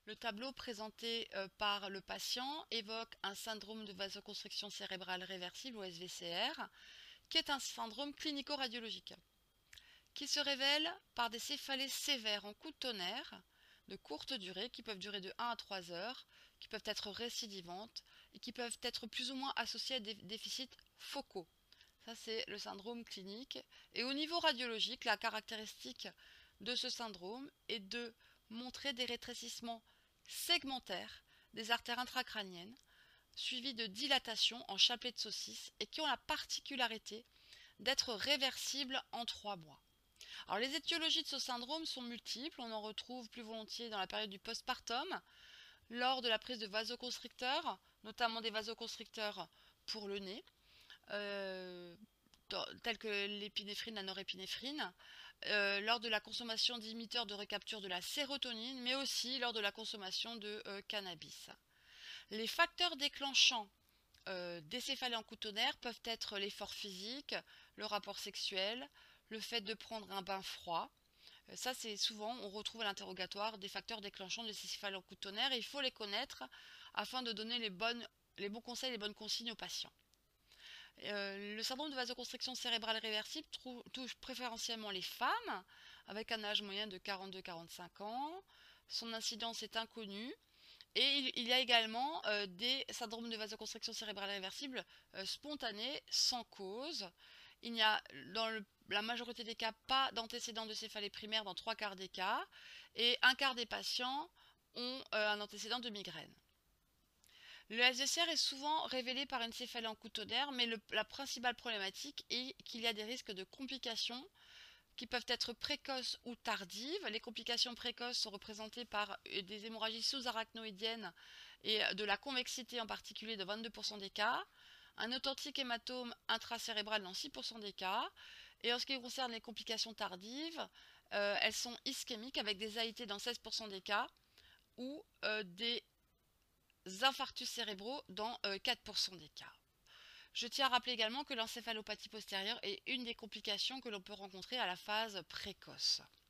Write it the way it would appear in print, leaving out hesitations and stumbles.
Le tableau présenté par le patient évoque un syndrome de vasoconstriction cérébrale réversible ou SVCR, qui est un syndrome clinico-radiologique, qui se révèle par des céphalées sévères en coups de tonnerre, de courte durée, qui peuvent durer de 1 à 3 heures, qui peuvent être récidivantes et qui peuvent être plus ou moins associées à des déficits focaux. Ça, c'est le syndrome clinique. Et au niveau radiologique, la caractéristique de ce syndrome est de montrer des rétrécissements segmentaires des artères intracrâniennes, suivis de dilatations en chapelet de saucisse et qui ont la particularité d'être réversibles en 3 mois. Alors, les étiologies de ce syndrome sont multiples. On en retrouve plus volontiers dans la période du postpartum, lors de la prise de vasoconstricteurs, notamment des vasoconstricteurs pour le nez, euh, tels que l'épinéphrine, la norépinéphrine, lors de la consommation d'inhibiteurs de recapture de la sérotonine, mais aussi lors de la consommation de cannabis. Les facteurs déclenchants des céphalées en coup de tonnerre peuvent être l'effort physique, le rapport sexuel, le fait de prendre un bain froid. Ça, c'est souvent, on retrouve à l'interrogatoire des facteurs déclenchants de ces céphalées en coup de tonnerre et il faut les connaître afin de donner les bons conseils, les bonnes consignes aux patients. Le syndrome de vasoconstriction cérébrale réversible touche préférentiellement les femmes, avec un âge moyen de 42-45 ans. Son incidence est inconnue. Et il y a également des syndromes de vasoconstriction cérébrale réversible spontanés, sans cause. Il n'y a, dans la majorité des cas, pas d'antécédent de céphalée primaire dans 3 quarts des cas. Et un quart des patients ont un antécédent de migraine. Le SVCR est souvent révélé par une céphalée en coup de tonnerre, mais la principale problématique est qu'il y a des risques de complications qui peuvent être précoces ou tardives. Les complications précoces sont représentées par des hémorragies sous-arachnoïdiennes et de la convexité en particulier de 22% des cas, un authentique hématome intracérébral dans 6% des cas, et en ce qui concerne les complications tardives, elles sont ischémiques avec des AIT dans 16% des cas ou des infarctus cérébraux dans 4% des cas. Je tiens à rappeler également que l'encéphalopathie postérieure est une des complications que l'on peut rencontrer à la phase précoce.